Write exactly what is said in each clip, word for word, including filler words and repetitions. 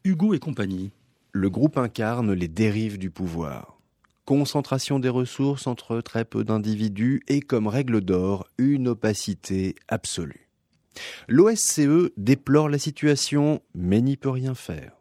Hugo et compagnie. Le groupe incarne les dérives du pouvoir. Concentration des ressources entre très peu d'individus et comme règle d'or, une opacité absolue. L'O S C E déplore la situation, mais n'y peut rien faire.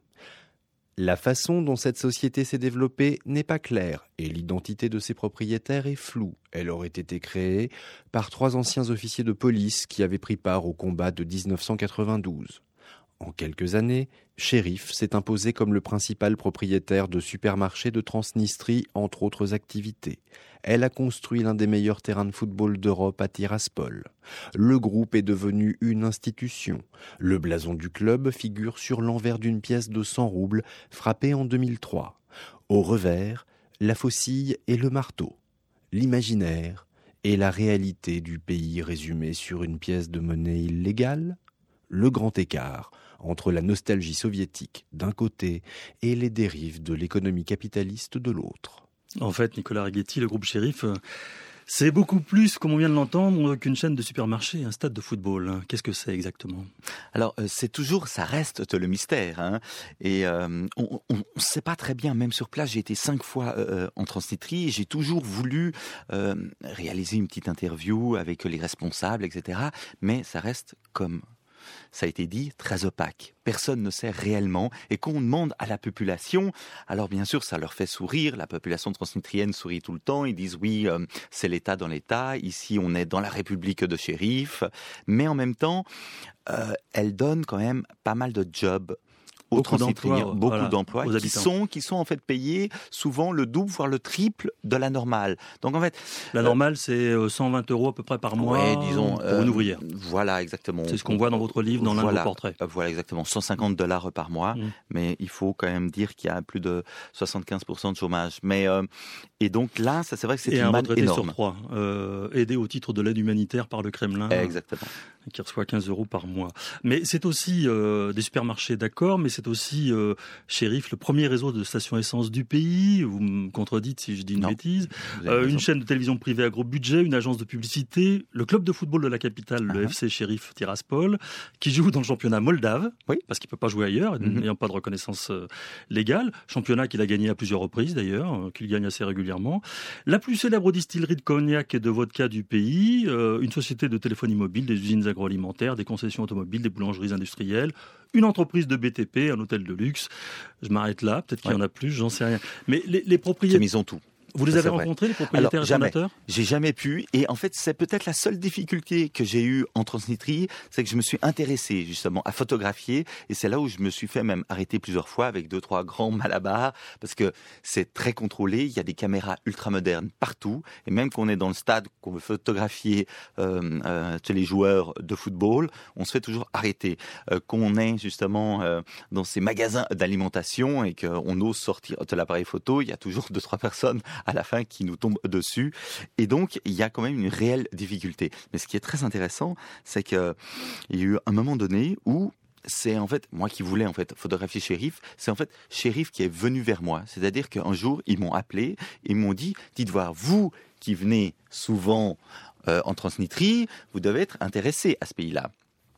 La façon dont cette société s'est développée n'est pas claire et l'identité de ses propriétaires est floue. Elle aurait été créée par trois anciens officiers de police qui avaient pris part au combat de dix-neuf cent quatre-vingt-douze. En quelques années, Shérif s'est imposé comme le principal propriétaire de supermarchés de Transnistrie, entre autres activités. Elle a construit l'un des meilleurs terrains de football d'Europe à Tiraspol. Le groupe est devenu une institution. Le blason du club figure sur l'envers d'une pièce de cent roubles frappée en deux mille trois. Au revers, la faucille et le marteau. L'imaginaire et la réalité du pays résumés sur une pièce de monnaie illégale. Le grand écart entre la nostalgie soviétique d'un côté et les dérives de l'économie capitaliste de l'autre. En fait, Nicolas Righetti, le groupe Shérif, c'est beaucoup plus, comme on vient de l'entendre, qu'une chaîne de supermarché, un stade de football. Qu'est-ce que c'est exactement ? Alors, c'est toujours, ça reste le mystère. Hein. Et euh, on ne sait pas très bien, même sur place, j'ai été cinq fois euh, en Transnistrie et j'ai toujours voulu euh, réaliser une petite interview avec les responsables, et cetera. Mais ça reste comme... ça a été dit, très opaque. Personne ne sait réellement. Et quand on demande à la population, alors bien sûr, ça leur fait sourire. La population transnistrienne sourit tout le temps. Ils disent oui, euh, c'est l'État dans l'État. Ici, on est dans la République de Shérif. Mais en même temps, euh, elle donne quand même pas mal de jobs aux Transnistriens, beaucoup voilà, d'emplois qui sont, qui sont en fait payés souvent le double, voire le triple de la normale. Donc en fait, la normale, euh, c'est cent vingt euros à peu près par mois, ouais, disons, pour euh, une ouvrière. Voilà, exactement. C'est ce qu'on voit dans votre livre, dans l'un voilà, de vos portraits. Voilà, exactement. cent cinquante dollars par mois, mmh. Mais il faut quand même dire qu'il y a plus de soixante-quinze pour cent de chômage. Mais euh, et donc là, ça c'est vrai que c'est et une manne énorme. Et un retraité sur trois, euh, aidé au titre de l'aide humanitaire par le Kremlin. Exactement. Euh, qui reçoit quinze euros par mois. Mais c'est aussi euh, des supermarchés, d'accord, mais c'est aussi euh, Shérif, le premier réseau de stations essence du pays. Vous me contredites si je dis une non, bêtise. Euh, une chaîne de télévision privée à gros budget, une agence de publicité, le club de football de la capitale, le uh-huh. F C Shérif Tiraspol, qui joue dans le championnat moldave, oui. parce qu'il ne peut pas jouer ailleurs, mm-hmm. n'ayant pas de reconnaissance euh, légale. Championnat qu'il a gagné à plusieurs reprises d'ailleurs, euh, qu'il gagne assez régulièrement. La plus célèbre distillerie de cognac et de vodka du pays, euh, une société de téléphonie mobile, des usines agroalimentaires, des concessions automobiles, des boulangeries industrielles, une entreprise de B T P, un hôtel de luxe. Je m'arrête là, peut-être qu'il ouais. y en a plus, j'en sais rien. Mais les, les propriétaires... Ils ont tout. Vous les ça, avez rencontrés, les propriétaires Alors, et jamais. fondateurs ? J'ai jamais pu. Et en fait, c'est peut-être la seule difficulté que j'ai eue en Transnistrie, c'est que je me suis intéressé justement à photographier. Et c'est là où je me suis fait même arrêter plusieurs fois avec deux, trois grands malabars. Parce que c'est très contrôlé. Il y a des caméras ultra modernes partout. Et même quand on est dans le stade, qu'on veut photographier euh, euh, les joueurs de football, on se fait toujours arrêter. Euh, quand on est justement euh, dans ces magasins d'alimentation et qu'on ose sortir de l'appareil photo, il y a toujours deux, trois personnes à la fin qui nous tombe dessus. Et donc, il y a quand même une réelle difficulté. Mais ce qui est très intéressant, c'est qu'il y a eu un moment donné où c'est en fait, moi qui voulais en fait photographier Shérif, c'est en fait Shérif qui est venu vers moi. C'est-à-dire qu'un jour, ils m'ont appelé, ils m'ont dit, dites voir, vous qui venez souvent euh, en Transnistrie, vous devez être intéressé à ce pays-là.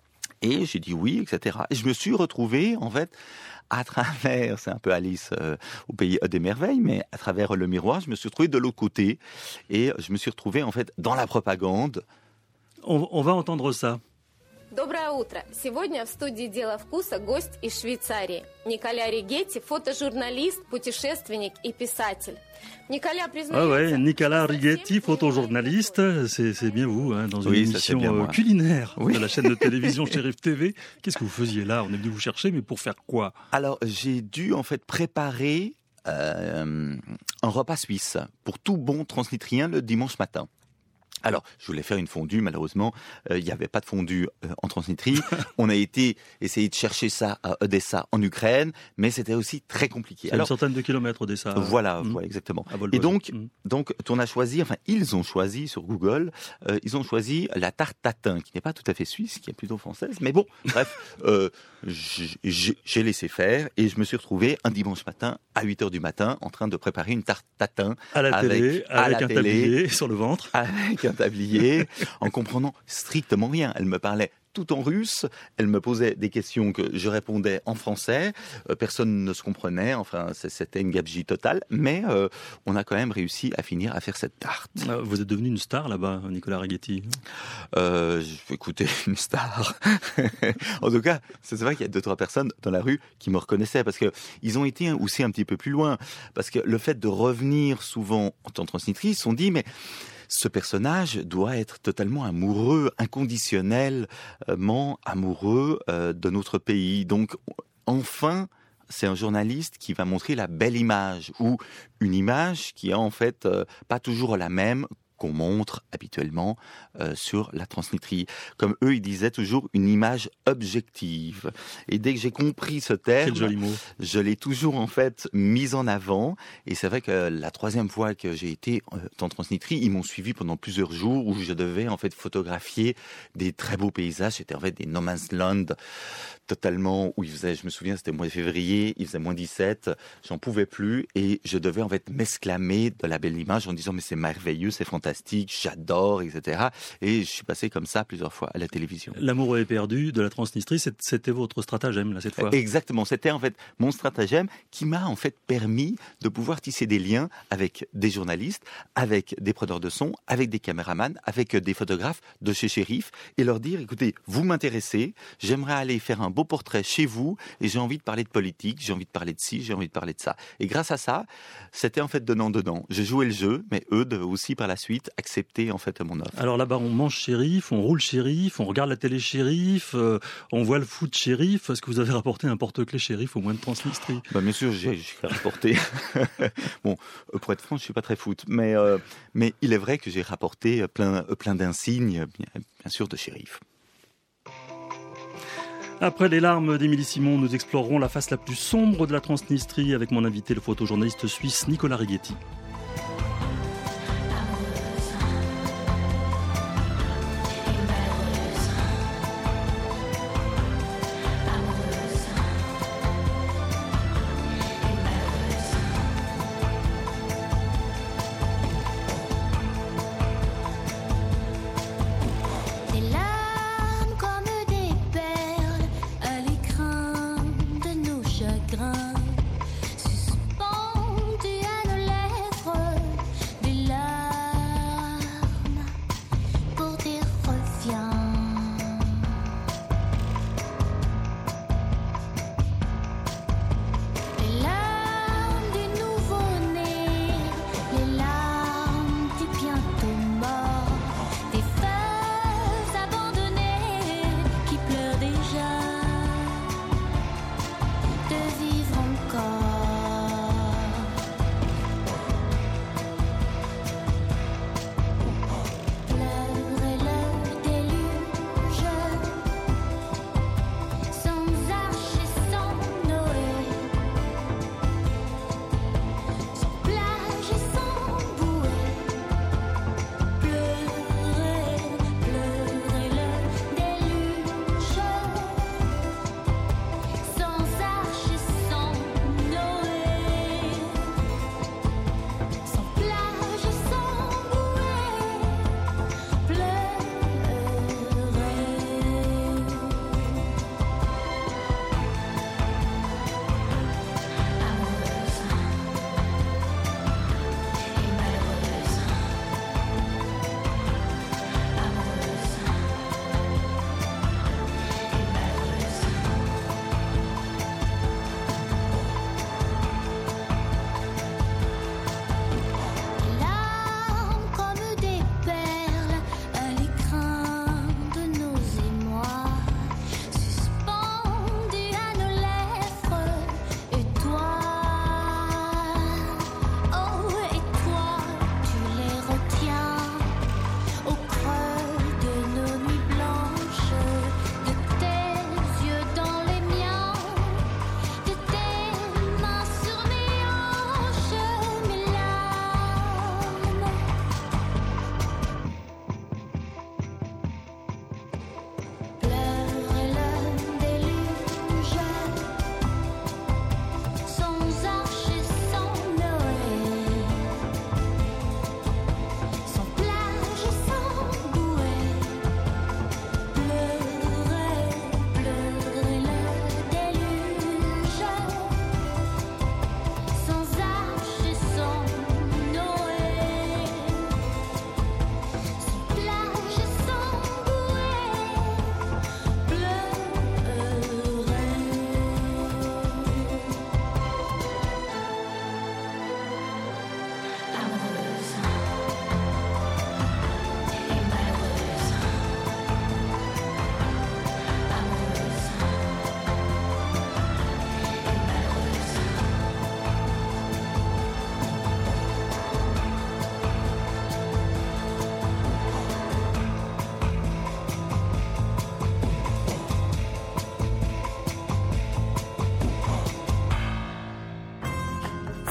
Et j'ai dit oui, et cetera. Et je me suis retrouvé, en fait, à travers, c'est un peu Alice euh, au pays des merveilles, mais à travers le miroir, je me suis retrouvé de l'autre côté. Et je me suis retrouvé, en fait, dans la propagande. On, on va entendre ça. Доброе утро. Сегодня в студии «Дело вкуса» гость из Швейцарии. Николя Ригетти, фотожурналист, путешественник и писатель. Nicolas, ah ouais, Nicolas Righetti, photojournaliste, c'est, c'est bien vous, hein, dans une oui, émission euh, culinaire oui. de la chaîne de télévision Shérif T V. Qu'est-ce que vous faisiez là ? On est venu vous chercher, mais pour faire quoi ? Alors, j'ai dû en fait préparer euh, un repas suisse pour tout bon transnistrien le dimanche matin. Alors, je voulais faire une fondue, malheureusement, il euh, n'y avait pas de fondue euh, en Transnistrie. On a été essayer de chercher ça à Odessa, en Ukraine, mais c'était aussi très compliqué. C'est Alors, une centaine de kilomètres Odessa. Voilà, mmh. voilà exactement. Et donc, mmh. donc, on a choisi, enfin, ils ont choisi sur Google, euh, ils ont choisi la tarte tatin, qui n'est pas tout à fait suisse, qui est plutôt française, mais bon, bref, euh, j'ai, j'ai laissé faire et je me suis retrouvé un dimanche matin à huit heures du matin en train de préparer une tarte tatin à la avec, télé, avec à la un télé, tablier sur le ventre, avec un tablier, en comprenant strictement rien. Elle me parlait tout en russe, elle me posait des questions que je répondais en français, euh, personne ne se comprenait, enfin c'était une gabegie totale, mais euh, on a quand même réussi à finir à faire cette tarte. Vous êtes devenu une star là-bas, Nicolas Righetti. euh, Écoutez, une star. En tout cas, c'est vrai qu'il y a deux, trois personnes dans la rue qui me reconnaissaient, parce qu'ils ont été aussi un petit peu plus loin, parce que le fait de revenir souvent en tant que transnitrice, ils se sont dit, mais ce personnage doit être totalement amoureux, inconditionnellement amoureux euh, de notre pays. Donc, enfin, c'est un journaliste qui va montrer la belle image, ou une image qui est en fait euh, pas toujours la même qu'on montre habituellement euh, sur la transnistrie. Comme eux, ils disaient toujours une image objective. Et dès que j'ai compris ce terme, quel joli mot, je l'ai toujours en fait mis en avant. Et c'est vrai que la troisième fois que j'ai été euh, en transnistrie, ils m'ont suivi pendant plusieurs jours où je devais en fait photographier des très beaux paysages. C'était en fait des no man's land totalement, où il faisait, je me souviens, c'était le mois de février, il faisait moins dix-sept, j'en pouvais plus, et je devais en fait m'exclamer de la belle image en disant mais c'est merveilleux, c'est fantastique, j'adore, et cetera. Et je suis passé comme ça plusieurs fois à la télévision. L'amour est perdu de la Transnistrie, c'était votre stratagème là cette fois. Exactement, c'était en fait mon stratagème qui m'a en fait permis de pouvoir tisser des liens avec des journalistes, avec des preneurs de son, avec des caméramans, avec des photographes de chez Shérif, et leur dire écoutez, vous m'intéressez, j'aimerais aller faire un beau portrait chez vous, et j'ai envie de parler de politique, j'ai envie de parler de ci, j'ai envie de parler de ça. Et grâce à ça, c'était en fait donnant-donnant. Je jouais le jeu, mais eux devaient aussi par la suite accepter en fait mon offre. Alors là-bas, on mange Shérif, on roule Shérif, on regarde la télé Shérif, euh, on voit le foot Shérif. Est-ce que vous avez rapporté un porte-clés Shérif au moins de Transnistrie? Bah, bien sûr, j'ai, j'ai rapporté. Bon, pour être franc, je suis pas très foot, mais euh, mais il est vrai que j'ai rapporté plein plein d'insignes, bien, bien sûr, de Shérif. Après les larmes d'Émilie Simon, nous explorerons la face la plus sombre de la Transnistrie avec mon invité, le photojournaliste suisse Nicolas Righetti. De vivre en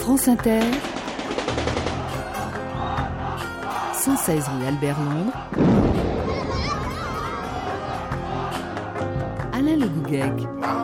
France Inter, cent seize rue Albert Londres, Alain Le Gouguec.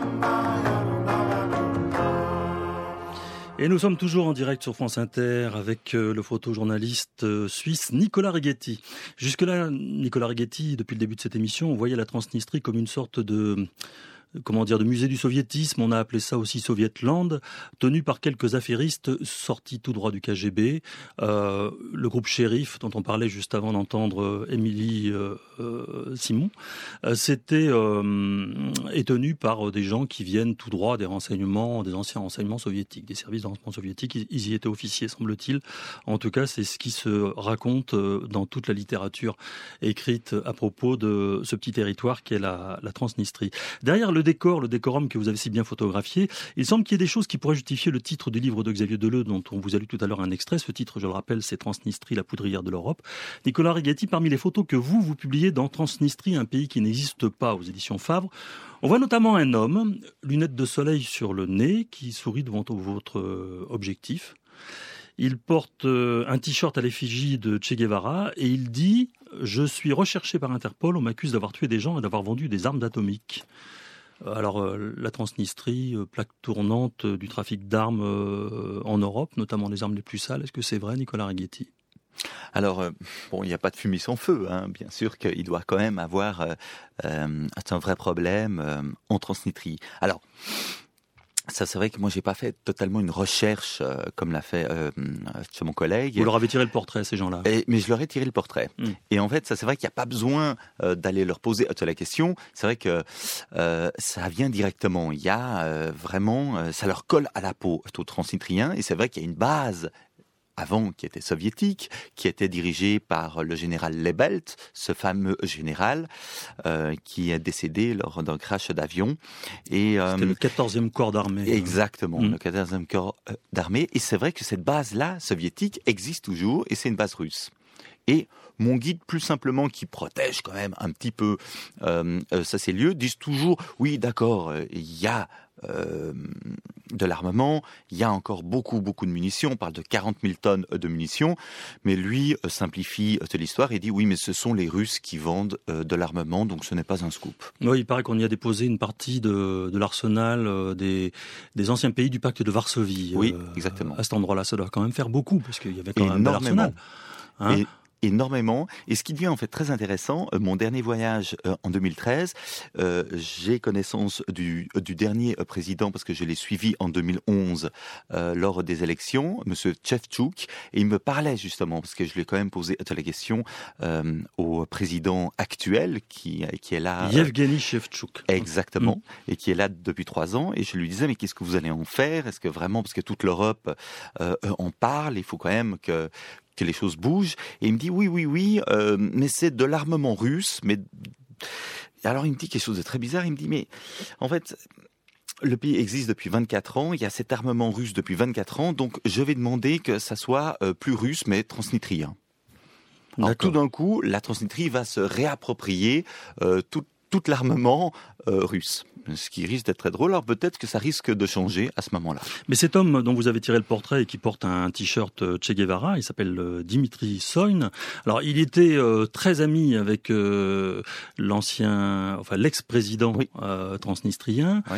Et nous sommes toujours en direct sur France Inter avec le photojournaliste suisse Nicolas Righetti. Jusque-là, Nicolas Righetti, depuis le début de cette émission, on voyait la Transnistrie comme une sorte de... comment dire, de musée du soviétisme, on a appelé ça aussi Sovietland, tenu par quelques affairistes sortis tout droit du K G B. Euh, le groupe Shérif, dont on parlait juste avant d'entendre euh, Émilie euh, euh, Simon, euh, c'était euh, est tenu par euh, des gens qui viennent tout droit des renseignements, des anciens renseignements soviétiques, des services de renseignement soviétiques. Ils, ils y étaient officiers, semble-t-il. En tout cas, c'est ce qui se raconte euh, dans toute la littérature écrite à propos de ce petit territoire qu'est la, la Transnistrie. Derrière le décor, le décorum que vous avez si bien photographié, il semble qu'il y ait des choses qui pourraient justifier le titre du livre de Xavier Deleu, dont on vous a lu tout à l'heure un extrait. Ce titre, je le rappelle, c'est Transnistrie, la poudrière de l'Europe. Nicolas Righetti, parmi les photos que vous, vous publiez dans Transnistrie, un pays qui n'existe pas, aux éditions Favre, on voit notamment un homme, lunettes de soleil sur le nez, qui sourit devant votre objectif. Il porte un t-shirt à l'effigie de Che Guevara et il dit « Je suis recherché par Interpol, on m'accuse d'avoir tué des gens et d'avoir vendu des armes atomiques ». Alors, euh, la Transnistrie, euh, plaque tournante euh, du trafic d'armes euh, en Europe, notamment les armes les plus sales. Est-ce que c'est vrai, Nicolas Righetti ? Alors, euh, bon, il n'y a pas de fumée sans feu, hein. Bien sûr qu'il doit quand même avoir euh, euh, un vrai problème euh, en Transnistrie. Alors, ça, c'est vrai que moi, j'ai pas fait totalement une recherche euh, comme l'a fait euh, chez mon collègue. Vous leur avez tiré le portrait, ces gens-là. Et, mais je leur ai tiré le portrait. Mm. Et en fait, ça, c'est vrai qu'il n'y a pas besoin euh, d'aller leur poser la question. C'est vrai que euh, ça vient directement. Il y a euh, vraiment, euh, ça leur colle à la peau aux Transnistriens. Et c'est vrai qu'il y a une base avant qui était soviétique, qui était dirigé par le général Lebelt, ce fameux général euh, qui est décédé lors d'un crash d'avion. Et euh, c'était le quatorzième corps d'armée. Exactement, mmh. le quatorzième corps d'armée. Et c'est vrai que cette base-là, soviétique, existe toujours, et c'est une base russe. Et mon guide, plus simplement, qui protège quand même un petit peu euh, ça, ces lieux, disent toujours, oui, d'accord, il y a euh, de l'armement, il y a encore beaucoup, beaucoup de munitions, on parle de quarante mille tonnes de munitions, mais lui euh, simplifie euh, l'histoire et dit, oui, mais ce sont les Russes qui vendent euh, de l'armement, donc ce n'est pas un scoop. Oui, il paraît qu'on y a déposé une partie de, de l'arsenal euh, des, des anciens pays du pacte de Varsovie. Oui, euh, exactement. À cet endroit-là, ça doit quand même faire beaucoup, parce qu'il y avait quand même un bel arsenal. Hein et énormément. Et ce qui devient en fait très intéressant, euh, mon dernier voyage euh, en deux mille treize, euh, j'ai connaissance du, du dernier euh, président parce que je l'ai suivi en deux mille onze euh, lors des élections, Monsieur Shevchuk, et il me parlait justement, parce que je lui ai quand même posé la question euh, au président actuel qui, qui est là. Yevgeny Shevchuk. Exactement, mmh. et qui est là depuis trois ans, et je lui disais, mais qu'est-ce que vous allez en faire ? Est-ce que vraiment, parce que toute l'Europe euh, en parle, il faut quand même que que les choses bougent, et il me dit oui, oui, oui, euh, mais c'est de l'armement russe, mais... Alors il me dit quelque chose de très bizarre, il me dit, mais en fait, le pays existe depuis vingt-quatre ans, il y a cet armement russe depuis vingt-quatre ans, donc je vais demander que ça soit euh, plus russe, mais transnistrien. Alors tout d'un coup, la Transnistrie va se réapproprier euh, tout, tout l'armement euh, russe. Ce qui risque d'être très drôle, alors peut-être que ça risque de changer à ce moment-là. Mais cet homme dont vous avez tiré le portrait et qui porte un t-shirt Che Guevara, il s'appelle Dimitri Soin. Alors il était euh, très ami avec euh, l'ancien, enfin l'ex-président oui. euh, transnistrien. Oui.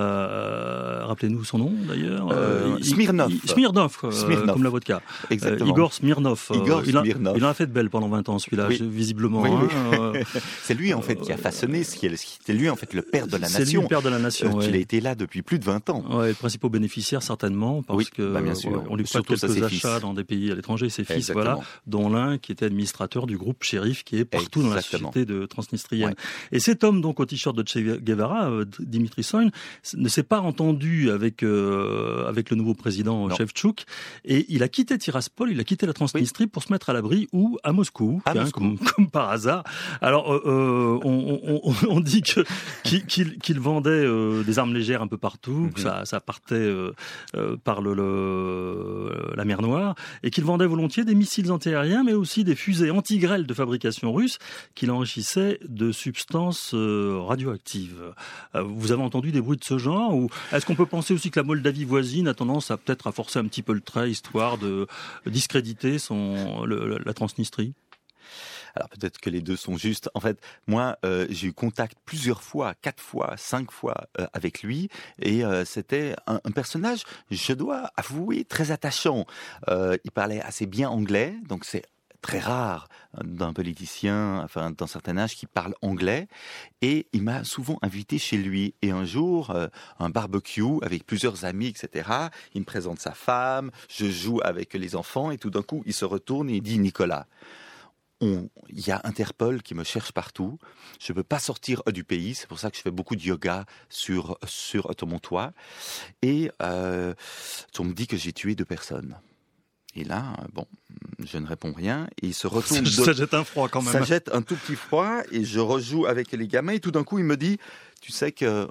Euh, rappelez-nous son nom d'ailleurs. Euh, Smirnov. Il, Smirnov, euh, Smirnov, comme la vodka. Exactement. Euh, Igor Smirnov. Igor il, a, Smirnov. il en a fait de belles pendant vingt ans celui-là, oui. visiblement. Oui, oui. Hein, euh, c'est lui en fait qui a façonné, c'est lui en fait le père de la c'est nation. C'est lui le père de la nation. Euh, ouais. Il a été là depuis plus de vingt ans. Ouais, le principal bénéficiaire certainement, parce oui, que bah bien sûr. Ouais, on lui prête quelques achats fils. Dans des pays à l'étranger, ses fils, Exactement. voilà, dont l'un qui était administrateur du groupe Shérif, qui est partout Exactement. Dans la société de transnistrienne. Ouais. Et cet homme, donc, au t-shirt de Che Guevara, euh, Dimitri Soin, ne s'est pas entendu avec euh, avec le nouveau président Shevchuk, et il a quitté Tiraspol, il a quitté la Transnistrie oui. pour se mettre à l'abri ou à Moscou, à hein, Moscou. Comme, comme par hasard. Alors, euh, on, on, on, on dit que qu'il, qu'il, qu'il vendait euh, des armes légères un peu partout, mm-hmm. que ça, ça partait euh, euh, par le, le, la mer Noire, et qu'il vendait volontiers des missiles antiaériens, mais aussi des fusées anti-grêle de fabrication russe qu'il enrichissait de substances euh, radioactives. Euh, vous avez entendu des bruits de ce genre, ou est-ce qu'on peut penser aussi que la Moldavie voisine a tendance à peut-être à forcer un petit peu le trait, histoire de discréditer son, le, la Transnistrie ? Alors peut-être que les deux sont justes. En fait, moi, euh, j'ai eu contact plusieurs fois, quatre fois, cinq fois euh, avec lui, et euh, c'était un, un personnage, je dois avouer, très attachant. Euh, il parlait assez bien anglais, donc c'est très rare d'un politicien, enfin d'un certain âge, qui parle anglais. Et il m'a souvent invité chez lui. Et un jour, euh, un barbecue avec plusieurs amis, et cetera. Il me présente sa femme, je joue avec les enfants, et tout d'un coup, il se retourne et il dit « Nicolas, il y a Interpol qui me cherche partout. Je ne peux pas sortir du pays. C'est pour ça que je fais beaucoup de yoga sur, sur mon toit. Et euh, on me dit que j'ai tué deux personnes. » Et là, bon, je ne réponds rien. Et il se retourne. Ça, de... ça jette un froid quand même. Ça jette un tout petit froid. Et je rejoue avec les gamins. Et tout d'un coup, il me dit, tu sais que...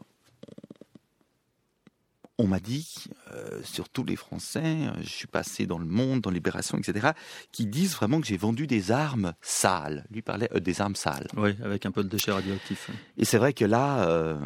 On m'a dit, euh, surtout les Français, je suis passé dans le Monde, dans Libération, et cetera, qui disent vraiment que j'ai vendu des armes sales. Lui parlait euh, des armes sales. Oui, avec un peu de déchets radioactifs. Et c'est vrai que là, euh,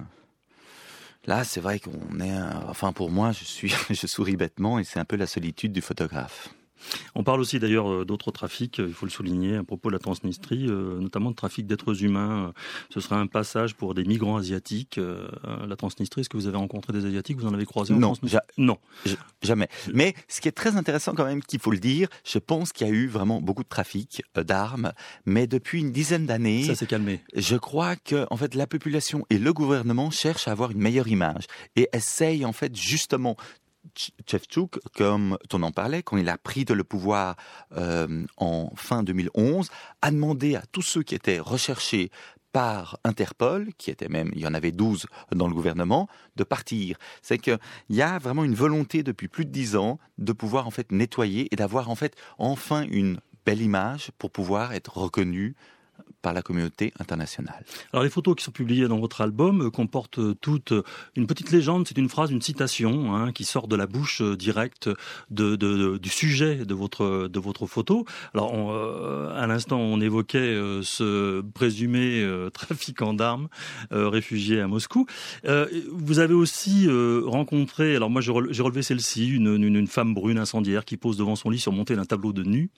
là, c'est vrai qu'on est, euh, enfin pour moi, je suis, je souris bêtement, et c'est un peu la solitude du photographe. On parle aussi d'ailleurs d'autres trafics, il faut le souligner, à propos de la Transnistrie, euh, notamment de trafic d'êtres humains. Ce serait un passage pour des migrants asiatiques. Euh, la Transnistrie, est-ce que vous avez rencontré des Asiatiques ? Vous en avez croisé en non, Transnistrie ? ja- non, jamais. Mais ce qui est très intéressant quand même, qu'il faut le dire, je pense qu'il y a eu vraiment beaucoup de trafic euh, d'armes, mais depuis une dizaine d'années... Ça s'est calmé. Je crois que en fait, la population et le gouvernement cherchent à avoir une meilleure image et essayent en fait justement... Ševčík, comme on en parlait, quand il a pris le pouvoir euh, en fin deux mille onze, a demandé à tous ceux qui étaient recherchés par Interpol, qui étaient même, il y en avait douze dans le gouvernement, de partir. C'est qu'il y a vraiment une volonté depuis plus de dix ans de pouvoir en fait nettoyer et d'avoir en fait enfin une belle image pour pouvoir être reconnu par la communauté internationale. Alors les photos qui sont publiées dans votre album comportent toutes une petite légende, c'est une phrase, une citation hein, qui sort de la bouche directe de, de, de, du sujet de votre, de votre photo. Alors on, euh, à l'instant on évoquait euh, ce présumé euh, trafiquant d'armes euh, réfugié à Moscou. Euh, vous avez aussi euh, rencontré, alors moi j'ai relevé celle-ci, une, une, une femme brune incendiaire qui pose devant son lit surmonté d'un tableau de nu.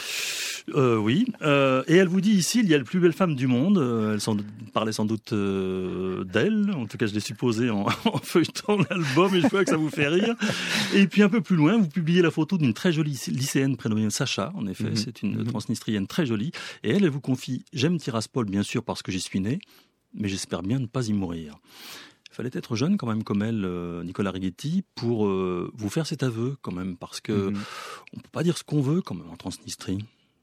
Euh, oui, euh, et elle vous dit ici, il y a la plus belle femme du monde. Euh, elle sans doute, parlait sans doute euh, d'elle, en tout cas je l'ai supposé en, en feuilletant l'album, et je vois que ça vous fait rire. Et puis un peu plus loin, vous publiez la photo d'une très jolie lycéenne prénommée Sacha, en effet, mm-hmm. c'est une mm-hmm. transnistrienne très jolie, et elle, elle vous confie « J'aime Tiraspol bien sûr parce que j'y suis né, mais j'espère bien ne pas y mourir ». Il fallait être jeune quand même comme elle, euh, Nicolas Righetti, pour euh, vous faire cet aveu quand même, parce que mm-hmm. on ne peut pas dire ce qu'on veut quand même en Transnistrie.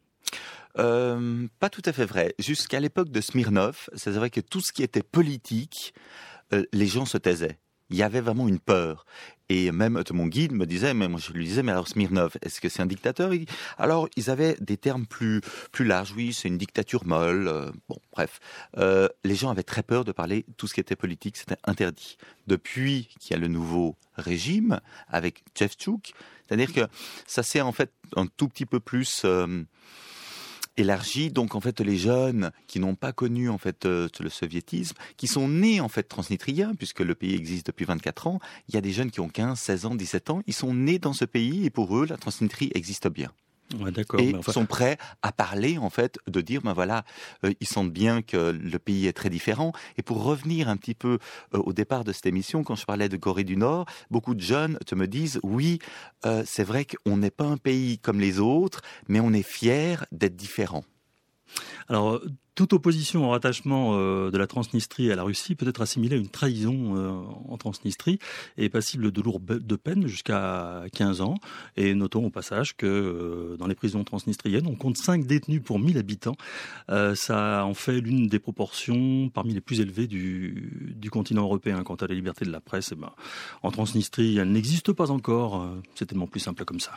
Euh, pas tout à fait vrai. Jusqu'à l'époque de Smirnov, c'est vrai que tout ce qui était politique, euh, les gens se taisaient. Il y avait vraiment une peur. Et même mon guide me disait, mais moi je lui disais, mais alors Smirnov, est-ce que c'est un dictateur ? Alors ils avaient des termes plus plus larges. Oui, c'est une dictature molle. Euh, bon, bref, euh, les gens avaient très peur de parler tout ce qui était politique, c'était interdit. Depuis qu'il y a le nouveau régime avec Ševčík, c'est-à-dire que ça s'est en fait un tout petit peu plus euh, élargi, donc en fait les jeunes qui n'ont pas connu en fait euh, le soviétisme, qui sont nés en fait transnistriens, puisque le pays existe depuis vingt-quatre ans, il y a des jeunes qui ont quinze, seize ans, dix-sept ans, ils sont nés dans ce pays et pour eux la Transnistrie existe bien. Ouais, d'accord, et enfin... sont prêts à parler en fait, de dire ben voilà, euh, ils sentent bien que le pays est très différent. Et pour revenir un petit peu euh, au départ de cette émission, quand je parlais de Corée du Nord, beaucoup de jeunes te me disent oui, euh, c'est vrai qu'on n'est pas un pays comme les autres, mais on est fiers d'être différent. Alors, toute opposition au rattachement euh, de la Transnistrie à la Russie peut être assimilée à une trahison euh, en Transnistrie et est passible de lourdes peines jusqu'à quinze ans. Et notons au passage que euh, dans les prisons transnistriennes, on compte cinq détenus pour mille habitants. Euh, ça en fait l'une des proportions parmi les plus élevées du, du continent européen. Quant à la liberté de la presse, eh ben, en Transnistrie, elle n'existe pas encore. C'est tellement plus simple comme ça.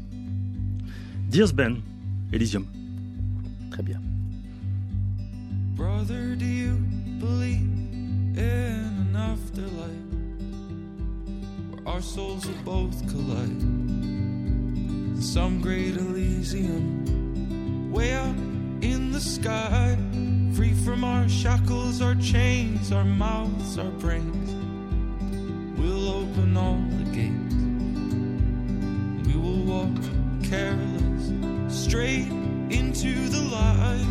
Dear Ben, Elysium. Très bien. Brother, do you believe in an afterlife where our souls will both collide in some great Elysium way out in the sky, free from our shackles, our chains, our mouths, our brains? We'll open all the gates, we will walk careless straight into the light.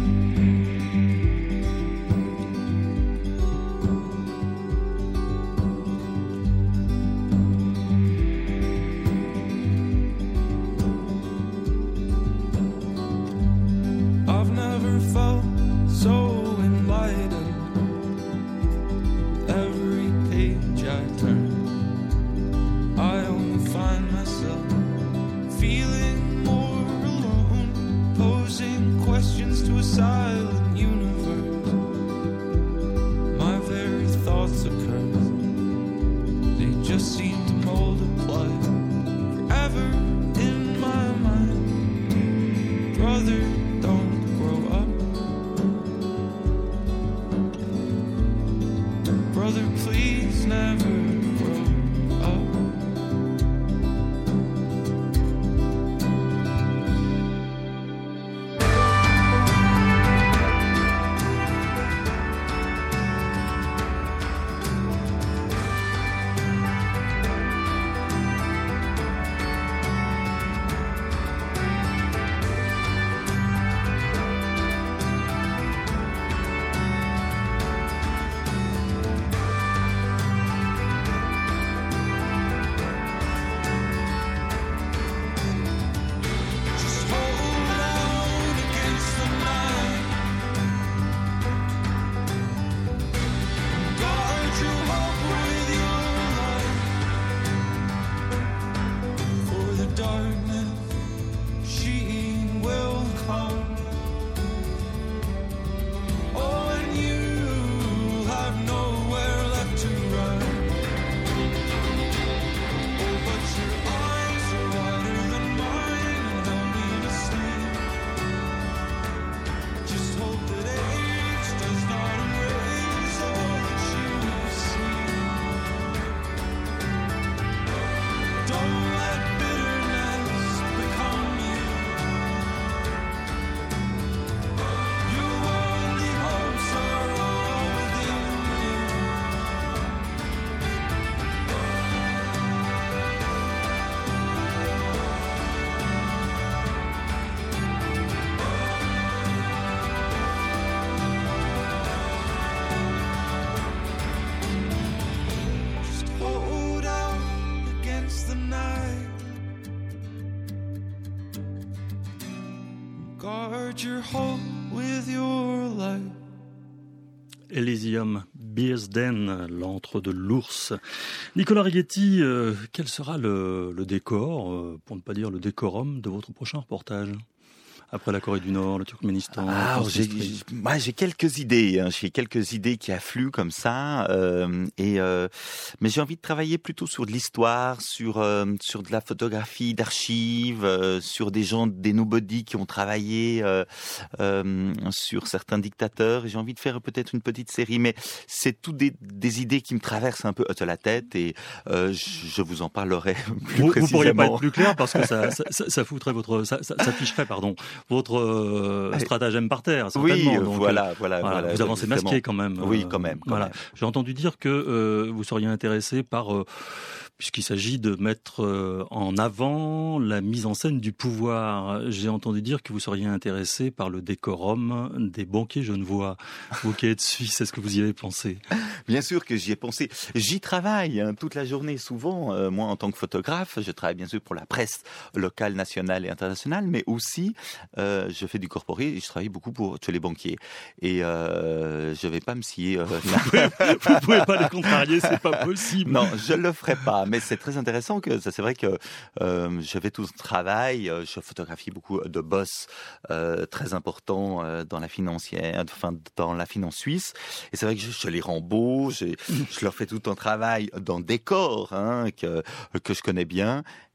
Elysium, Bear's Den, l'antre de l'ours. Nicolas Righetti, euh, quel sera le, le décor, euh, pour ne pas dire le décorum, de votre prochain reportage ? Après la Corée du Nord, le Turkménistan. Ah, j'ai, moi, j'ai quelques idées, hein. J'ai quelques idées qui affluent comme ça, euh, et euh, mais j'ai envie de travailler plutôt sur de l'histoire, sur euh, sur de la photographie d'archives, euh, sur des gens, des nobody qui ont travaillé euh, euh, sur certains dictateurs. Et j'ai envie de faire peut-être une petite série, mais c'est toutes des, des idées qui me traversent un peu à la tête, et euh, je, je vous en parlerai plus vous, précisément. Vous pourriez pas être plus clair parce que ça, ça, ça, ça foutrait votre, ça, ça, ça ficherait, pardon. Votre euh, stratagème par terre, certainement. Oui, donc, voilà, euh, voilà, voilà. voilà. Vous avancez masqué quand même. Oui, quand même. Quand voilà. même. J'ai entendu dire que euh, vous seriez intéressé par, euh, puisqu'il s'agit de mettre euh, en avant la mise en scène du pouvoir. J'ai entendu dire que vous seriez intéressé par le décorum des banquiers genevois. Vous qui êtes suisse, est-ce que vous y avez pensé ? Bien sûr que j'y ai pensé. J'y travaille hein, toute la journée, souvent. Euh, moi, en tant que photographe, je travaille bien sûr pour la presse locale, nationale et internationale, mais aussi euh, je fais du corporate et je travaille beaucoup pour chez les banquiers. Et euh, je vais pas me scier. Euh, vous, pouvez, vous pouvez pas les contrarier, c'est pas possible. Non, je le ferai pas. Mais c'est très intéressant que ça. C'est vrai que euh, je fais tout ce travail. Je photographie beaucoup de boss euh, très importants euh, dans la financière, enfin dans la finance suisse. Et c'est vrai que je, je les rends beaux. Je, je leur fais tout un travail dans le décor hein, que que je connais bien.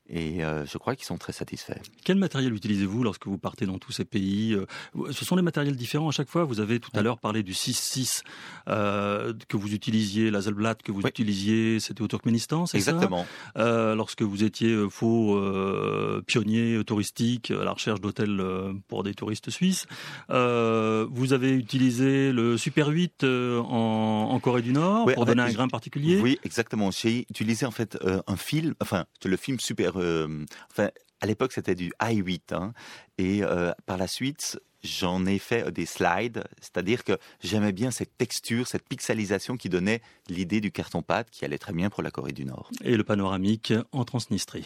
Et euh, je crois qu'ils sont très satisfaits. Quel matériel utilisez-vous lorsque vous partez dans tous ces pays ? Ce sont des matériels différents à chaque fois. Vous avez tout à l'heure parlé du six six euh, que vous utilisiez, l'Hasselblad que vous oui. utilisiez, c'était au Turkménistan, c'est Exactement. ça euh, Lorsque vous étiez faux euh, pionnier touristique à la recherche d'hôtels pour des touristes suisses, euh, vous avez utilisé le Super huit euh, en, en Corée du Nord oui, pour donner fait, un grain particulier ? Oui, exactement. J'ai utilisé en fait euh, un film, enfin le film Super... Euh, enfin, à l'époque, c'était du I huit. Hein, et euh, par la suite, j'en ai fait des slides. C'est-à-dire que j'aimais bien cette texture, cette pixelisation qui donnait l'idée du carton-pâte qui allait très bien pour la Corée du Nord. Et le panoramique en Transnistrie.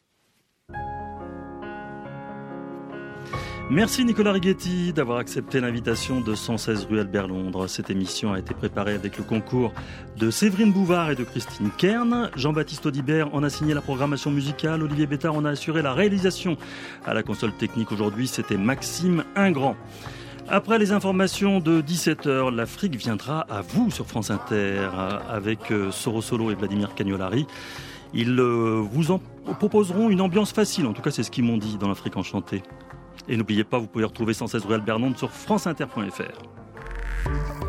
Merci Nicolas Righetti d'avoir accepté l'invitation de cent seize rue Albert Londres. Cette émission a été préparée avec le concours de Séverine Bouvard et de Christine Kern. Jean-Baptiste Audibert en a signé la programmation musicale. Olivier Bétard en a assuré la réalisation. À la console technique aujourd'hui, c'était Maxime Ingrand. Après les informations de dix-sept heures, l'Afrique viendra à vous sur France Inter avec Soro Solo et Vladimir Cagnolari. Ils vous en proposeront une ambiance facile, en tout cas c'est ce qu'ils m'ont dit dans l'Afrique enchantée. Et n'oubliez pas, vous pouvez retrouver cent seize rue Albert Londres sur franceinter point f r.